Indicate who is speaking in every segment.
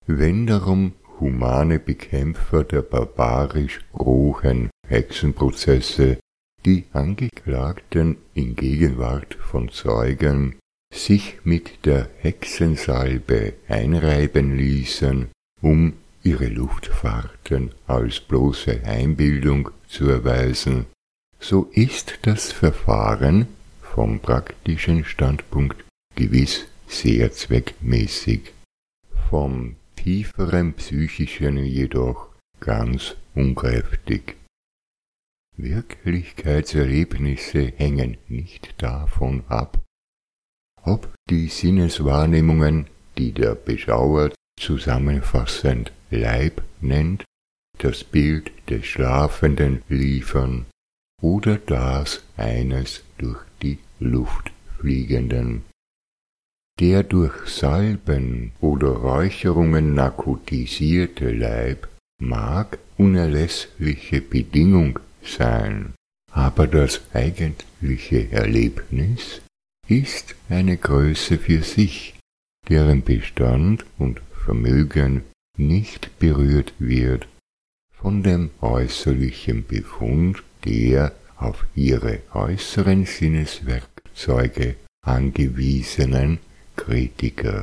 Speaker 1: Wenn darum humane Bekämpfer der barbarisch rohen Hexenprozesse die Angeklagten in Gegenwart von Zeugen sich mit der Hexensalbe einreiben ließen, um ihre Luftfahrten als bloße Einbildung zu erweisen, so ist das Verfahren vom praktischen Standpunkt gewiss sehr zweckmäßig, vom tieferen psychischen jedoch ganz unkräftig. Wirklichkeitserlebnisse hängen nicht davon ab, ob die Sinneswahrnehmungen, die der Beschauer zusammenfassend Leib nennt, das Bild des Schlafenden liefern oder das eines durch die Luft fliegenden. Der durch Salben oder Räucherungen narkotisierte Leib mag unerlässliche Bedingung sein, aber das eigentliche Erlebnis ist eine Größe für sich, deren Bestand und Vermögen nicht berührt wird von dem äußerlichen Befund der auf ihre äußeren Sinneswerkzeuge angewiesenen Kritiker.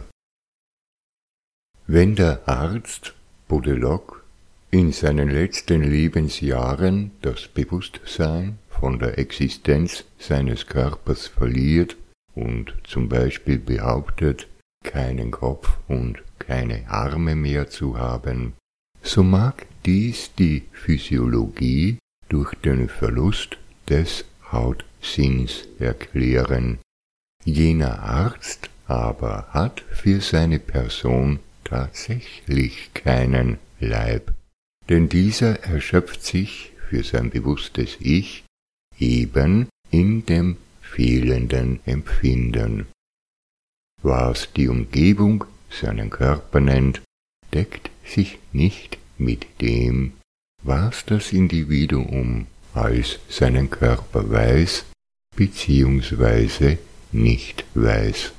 Speaker 1: Wenn der Arzt Baudeloque in seinen letzten Lebensjahren das Bewusstsein von der Existenz seines Körpers verliert und zum Beispiel behauptet, keinen Kopf und keine Arme mehr zu haben, so mag dies die Physiologie durch den Verlust des Hautsinns erklären. Jener Arzt aber hat für seine Person tatsächlich keinen Leib, denn dieser erschöpft sich für sein bewusstes Ich eben in dem fehlenden Empfinden. Was die Umgebung seinen Körper nennt, deckt sich nicht mit dem, was das Individuum als seinen Körper weiß bzw. nicht weiß.